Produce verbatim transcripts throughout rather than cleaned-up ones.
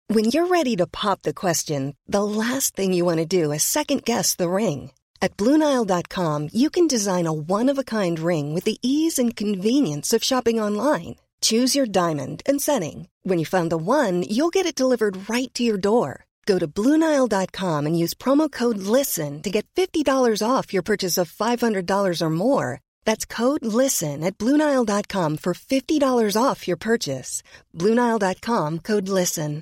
When you're ready to pop the question, the last thing you want to do is second-guess the ring. At Blue Nile dot com, you can design a one-of-a-kind ring with the ease and convenience of shopping online. Choose your diamond and setting. When you find the one, you'll get it delivered right to your door. Go to Blue Nile dot com and use promo code LISTEN to get fifty dollars off your purchase of five hundred dollars or more. That's code LISTEN at Blue Nile dot com for fifty dollars off your purchase. Blue Nile dot com, code LISTEN.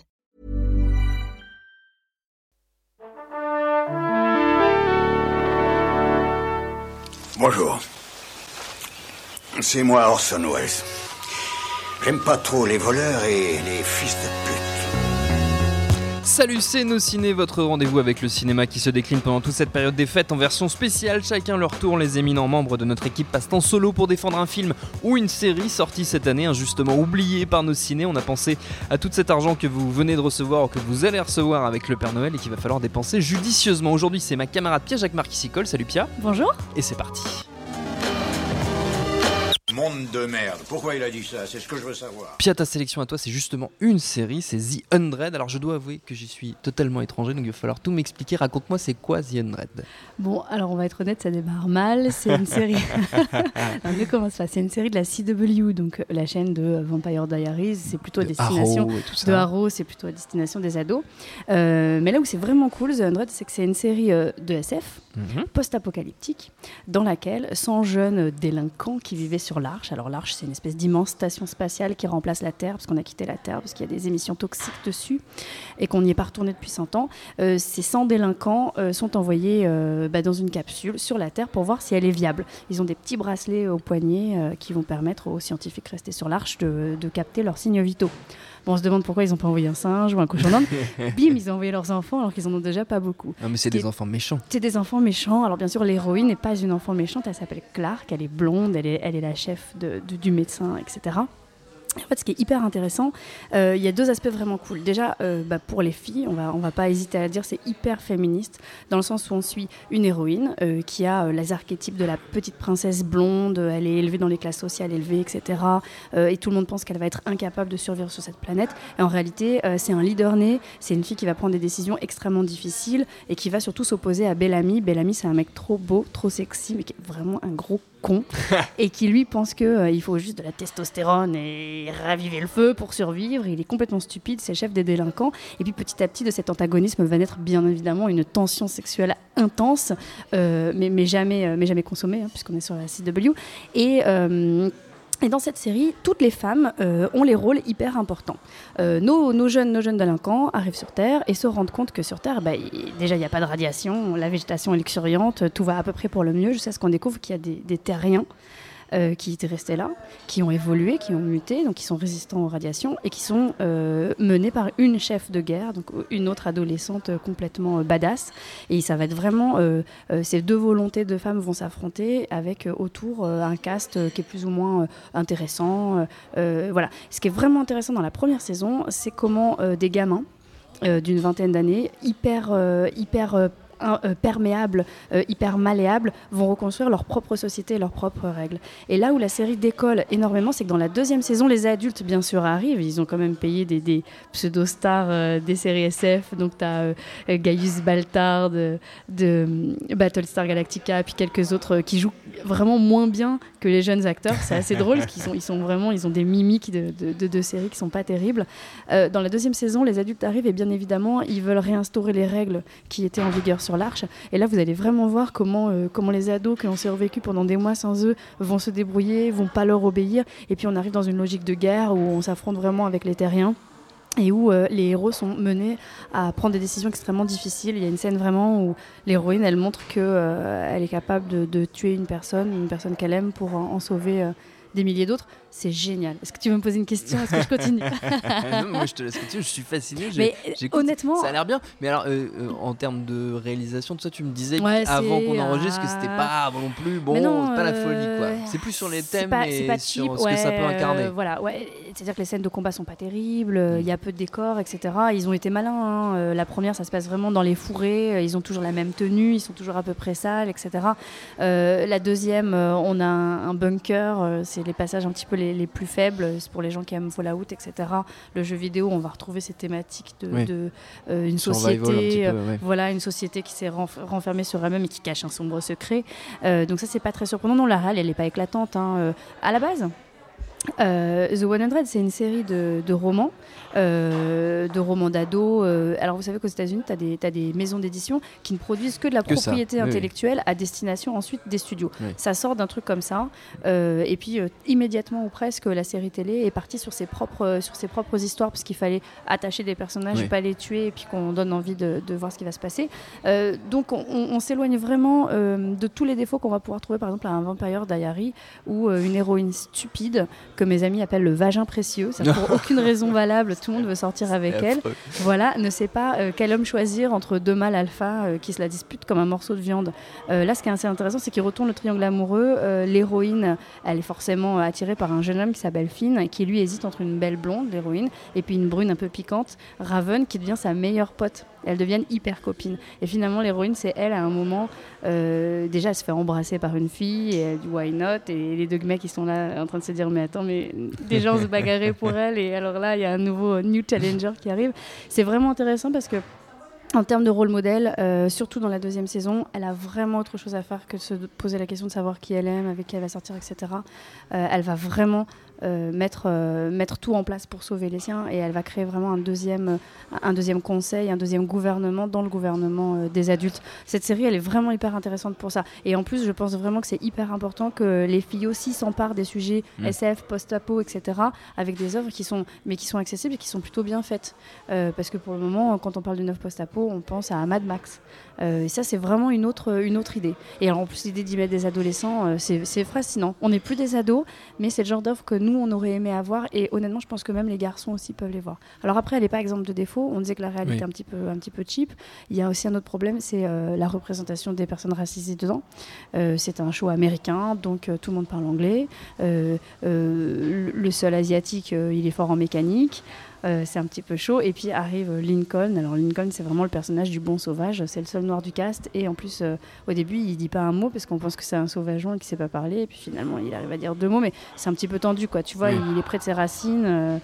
Bonjour. C'est moi Orson Welles. J'aime pas trop les voleurs et les fils de pute. Salut, c'est Nos Ciné, votre rendez-vous avec le cinéma qui se décline pendant toute cette période des fêtes en version spéciale. Chacun leur tour, les éminents membres de notre équipe passent en solo pour défendre un film ou une série sortie cette année, injustement oubliée par Nos Ciné. On a pensé à tout cet argent que vous venez de recevoir ou que vous allez recevoir avec le Père Noël et qu'il va falloir dépenser judicieusement. Aujourd'hui, c'est ma camarade Pia-Jacques-Marc qui s'y colle. Salut Pia. Bonjour. Et c'est parti. Monde de merde. Pourquoi il a dit ça? C'est ce que je veux savoir. Pia, ta sélection à toi, c'est justement une série, c'est The hundred. Alors je dois avouer que j'y suis totalement étranger, donc il va falloir tout m'expliquer. Raconte-moi, c'est quoi The hundred? Bon, alors on va être honnête, ça démarre mal. C'est une série. non, ne commence pas. C'est une série de la C W, donc la chaîne de Vampire Diaries. C'est plutôt à de destination Arrow et tout ça. de Arrow. C'est plutôt à destination des ados. Euh, mais là où c'est vraiment cool, The hundred, c'est que c'est une série euh, de S F mm-hmm. post-apocalyptique, dans laquelle cent jeunes délinquants qui vivaient sur l'Arche. Alors l'Arche, c'est une espèce d'immense station spatiale qui remplace la Terre, parce qu'on a quitté la Terre, parce qu'il y a des émissions toxiques dessus, et qu'on n'y est pas retourné depuis cent ans. Euh, ces cent délinquants euh, sont envoyés euh, bah, dans une capsule sur la Terre pour voir si elle est viable. Ils ont des petits bracelets au poignet euh, qui vont permettre aux scientifiques restés sur l'Arche de, de capter leurs signes vitaux. Bon, on se demande pourquoi ils n'ont pas envoyé un singe ou un cochon d'Inde. Bim, ils ont envoyé leurs enfants alors qu'ils en ont déjà pas beaucoup. Non, mais c'est des enfants méchants. C'est des enfants méchants. Alors bien sûr, l'héroïne n'est pas une enfant méchante. Elle s'appelle Clark. Elle est blonde. Elle est, elle est la chef de, de, du médecin, et cetera. En fait, ce qui est hyper intéressant, euh, il y a deux aspects vraiment cool. Déjà, euh, bah, pour les filles, on va, on va pas hésiter à le dire, c'est hyper féministe, dans le sens où on suit une héroïne euh, qui a euh, les archétypes de la petite princesse blonde, elle est élevée dans les classes sociales élevées, et cetera. Euh, et tout le monde pense qu'elle va être incapable de survivre sur cette planète. Et en réalité, euh, c'est un leader né, c'est une fille qui va prendre des décisions extrêmement difficiles et qui va surtout s'opposer à Bellamy. Bellamy, c'est un mec trop beau, trop sexy, mais qui est vraiment un gros con et qui lui pense qu'il euh, faut juste de la testostérone et raviver le feu pour survivre. Il est complètement stupide, c'est le chef des délinquants, et puis petit à petit de cet antagonisme va naître bien évidemment une tension sexuelle intense, euh, mais, mais, jamais, euh, mais jamais consommée, hein, puisqu'on est sur la C W. Et euh, Et dans cette série, toutes les femmes euh, ont les rôles hyper importants. Euh, nos, nos, jeunes, nos jeunes délinquants arrivent sur Terre et se rendent compte que sur Terre, bah, y, déjà, il n'y a pas de radiation, la végétation est luxuriante, tout va à peu près pour le mieux, jusqu'à ce qu'on découvre qu'il y a des, des terriens euh, qui étaient restés là, qui ont évolué, qui ont muté, donc qui sont résistants aux radiations et qui sont euh, menés par une chef de guerre, donc une autre adolescente complètement euh, badass. Et ça va être vraiment, euh, euh, ces deux volontés de femmes vont s'affronter avec euh, autour euh, un cast euh, qui est plus ou moins euh, intéressant. Euh, euh, voilà. Ce qui est vraiment intéressant dans la première saison, c'est comment euh, des gamins euh, d'une vingtaine d'années, hyper, euh, hyper euh, Un, euh, perméables, euh, hyper malléables, vont reconstruire leur propre société et leurs propres règles. Et là où la série décolle énormément, c'est que dans la deuxième saison, les adultes, bien sûr, arrivent. Ils ont quand même payé des, des pseudo-stars euh, des séries S F. Donc, tu as euh, Gaius Baltar de, de euh, Battlestar Galactica, puis quelques autres euh, qui jouent vraiment moins bien que les jeunes acteurs. C'est assez drôle, parce qu'ils sont, ils sont vraiment, ils ont des mimiques de, de, de, de séries qui sont pas terribles. Euh, dans la deuxième saison, les adultes arrivent et bien évidemment, ils veulent réinstaurer les règles qui étaient en vigueur sur l'Arche. Et là, vous allez vraiment voir comment, euh, comment les ados qui ont survécu pendant des mois sans eux vont se débrouiller, vont pas leur obéir. Et puis, on arrive dans une logique de guerre où on s'affronte vraiment avec les terriens et où euh, les héros sont menés à prendre des décisions extrêmement difficiles. Il y a une scène vraiment où l'héroïne, elle montre qu'elle euh, est capable de, de tuer une personne, une personne qu'elle aime pour en, en sauver euh, des milliers d'autres. C'est génial. Est-ce que tu veux me poser une question? Est-ce que je continue? Non, moi je te laisse continuer, je suis fasciné. Mais honnêtement, ça a l'air bien. Mais alors, euh, euh, en termes de réalisation, tout ça, tu me disais ouais, avant qu'on enregistre ah... que c'était pas non plus bon, non, c'est pas la euh... folie quoi. C'est plus sur les thèmes pas, et pas sur cheap, ce ouais, que ça peut incarner. Euh, voilà, ouais. C'est-à-dire que les scènes de combat sont pas terribles, il mm. y a peu de décors, et cetera. Ils ont été malins. Hein. La première, ça se passe vraiment dans les fourrés. Ils ont toujours la même tenue, ils sont toujours à peu près sales, et cetera. Euh, la deuxième, on a un, un bunker. C'est les passages un petit peu les les, les plus faibles, c'est pour les gens qui aiment Fallout, et cetera. Le jeu vidéo, on va retrouver ces thématiques de, oui. de euh, une Survival, société, un petit peu, ouais. voilà, une société qui s'est renf- renfermée sur elle-même et qui cache un sombre secret. Euh, donc ça, c'est pas très surprenant. Non, la réal, elle est pas éclatante. Hein. Euh, à la base, euh, The cent, c'est une série de, de romans, euh, de romans d'ados. Euh, alors, vous savez qu'aux États-Unis, tu as des, t'as des maisons d'édition qui ne produisent que de la que propriété ça. intellectuelle oui, oui. à destination ensuite des studios. Oui. Ça sort d'un truc comme ça. Euh, et puis, euh, immédiatement ou presque, la série télé est partie sur ses propres, euh, sur ses propres histoires, parce qu'il fallait attacher des personnages, oui. pas les tuer, et puis qu'on donne envie de, de voir ce qui va se passer. Euh, donc, on, on s'éloigne vraiment euh, de tous les défauts qu'on va pouvoir trouver, par exemple, à un Vampire Diary, ou euh, une héroïne stupide, que mes amis appellent le vagin précieux. Ça, pour aucune raison valable, tout le monde veut sortir avec elle. Voilà, ne sait pas euh, quel homme choisir entre deux mâles alpha euh, qui se la disputent comme un morceau de viande. Euh, là, ce qui est assez intéressant, c'est qu'il retourne le triangle amoureux. Euh, l'héroïne, elle est forcément attirée par un jeune homme qui s'appelle Finn, qui lui hésite entre une belle blonde, l'héroïne, et puis une brune un peu piquante, Raven, qui devient sa meilleure pote. Elles deviennent hyper copines. Et finalement, l'héroïne, c'est elle, à un moment, euh, déjà, elle se fait embrasser par une fille, et elle dit why not, et les deux mecs, ils sont là en train de se dire, mais attends, mais des gens se bagarraient pour elle, et alors là, il y a un nouveau new challenger qui arrive. C'est vraiment intéressant parce que, en termes de rôle modèle, euh, surtout dans la deuxième saison, elle a vraiment autre chose à faire que de se poser la question de savoir qui elle aime, avec qui elle va sortir, et cetera. Euh, elle va vraiment euh, mettre, euh, mettre tout en place pour sauver les siens, et elle va créer vraiment un deuxième, un deuxième conseil, un deuxième gouvernement dans le gouvernement euh, des adultes. Cette série, elle est vraiment hyper intéressante pour ça. Et en plus, je pense vraiment que c'est hyper important que les filles aussi s'emparent des sujets mmh. S F, post-apo, et cetera, avec des œuvres qui sont, mais qui sont accessibles et qui sont plutôt bien faites. Euh, parce que pour le moment, quand on parle d'une œuvre post-apo, on pense à Mad Max. Euh, et ça, c'est vraiment une autre, une autre idée. Et alors, en plus, l'idée d'y mettre des adolescents, euh, c'est, c'est fascinant. On n'est plus des ados, mais c'est le genre d'œuvre que nous, on aurait aimé avoir. Et honnêtement, je pense que même les garçons aussi peuvent les voir. Alors après, elle n'est pas exemple de défaut. On disait que la réalité oui. est un petit peu, un petit peu cheap. Il y a aussi un autre problème, c'est euh, la représentation des personnes racisées dedans. Euh, c'est un show américain, donc euh, tout le monde parle anglais. Euh, euh, le seul asiatique, euh, il est fort en mécanique. Euh, c'est un petit peu chaud. Et puis arrive Lincoln. Alors Lincoln, c'est vraiment le personnage du bon sauvage. C'est le seul noir du cast. Et en plus, euh, au début, il dit pas un mot parce qu'on pense que c'est un sauvageon et qu'il sait pas parler. Et puis finalement, il arrive à dire deux mots. Mais c'est un petit peu tendu, quoi. Tu vois, oui. il est près de ses racines. Euh,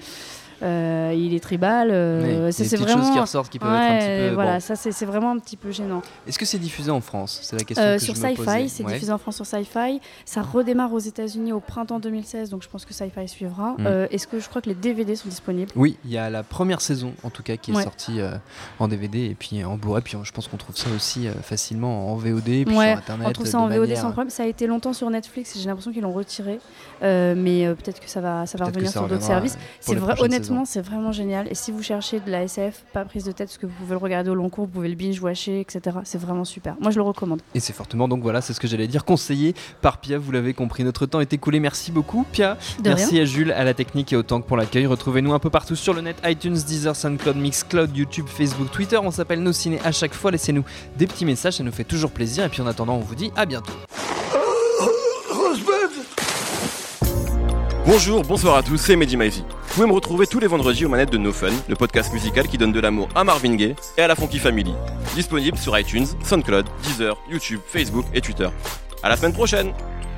Euh, il est tribal. Euh, oui, c'est, des c'est petites vraiment... choses qui ressortent qui peuvent ouais, être un petit peu. Voilà, bon. ça c'est, c'est vraiment un petit peu gênant. Est-ce que c'est diffusé en France ? C'est la question euh, que sur je me posais. Sci-Fi, c'est ouais. diffusé en France sur Sci-Fi. Ça redémarre aux États-Unis au printemps deux mille seize, donc je pense que Sci-Fi suivra. Mm. Euh, est-ce que je crois que les D V D sont disponibles ? Oui, il y a la première saison en tout cas qui est ouais. sortie euh, en D V D et puis en Blu-ray. Puis je pense qu'on trouve ça aussi euh, facilement en V O D, puis ouais, sur Internet. On trouve ça en manière... V O D sans problème. Ça a été longtemps sur Netflix et j'ai l'impression qu'ils l'ont retiré. Euh, mais euh, peut-être que ça va, ça va revenir ça sur d'autres services. C'est vrai, honnêtement, saisons. c'est vraiment génial. Et si vous cherchez de la S F, pas prise de tête, parce que vous pouvez le regarder au long cours, vous pouvez le binge-watcher, et cetera. C'est vraiment super. Moi, je le recommande. Et c'est fortement, donc voilà, c'est ce que j'allais dire, conseillé par Pia. Vous l'avez compris, notre temps est écoulé. Merci beaucoup, Pia. De Merci rien. à Jules, à la technique et au Tank pour l'accueil. Retrouvez-nous un peu partout sur le net, iTunes, Deezer, SoundCloud, Mixcloud, YouTube, Facebook, Twitter. On s'appelle Nos Ciné à chaque fois. Laissez-nous des petits messages, ça nous fait toujours plaisir. Et puis en attendant, on vous dit à bientôt. Bonjour, bonsoir à tous, c'est Mehdi Maizy. Vous pouvez me retrouver tous les vendredis aux manettes de No Fun, le podcast musical qui donne de l'amour à Marvin Gaye et à la Funky Family. Disponible sur iTunes, SoundCloud, Deezer, YouTube, Facebook et Twitter. À la semaine prochaine.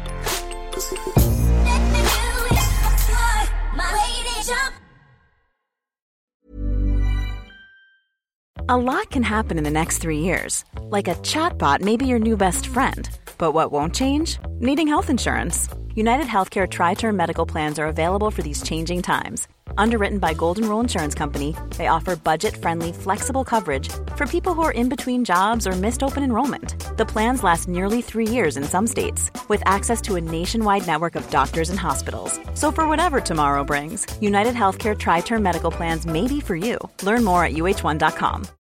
A lot can happen in the next three years. Like a chatbot may be your new best friend. But what won't change? Needing health insurance. United Healthcare Tri-Term Medical Plans are available for these changing times. Underwritten by Golden Rule Insurance Company, they offer budget-friendly, flexible coverage for people who are in between jobs or missed open enrollment. The plans last nearly three years in some states, with access to a nationwide network of doctors and hospitals. So for whatever tomorrow brings, United Healthcare Tri-Term Medical Plans may be for you. Learn more at U H one dot com.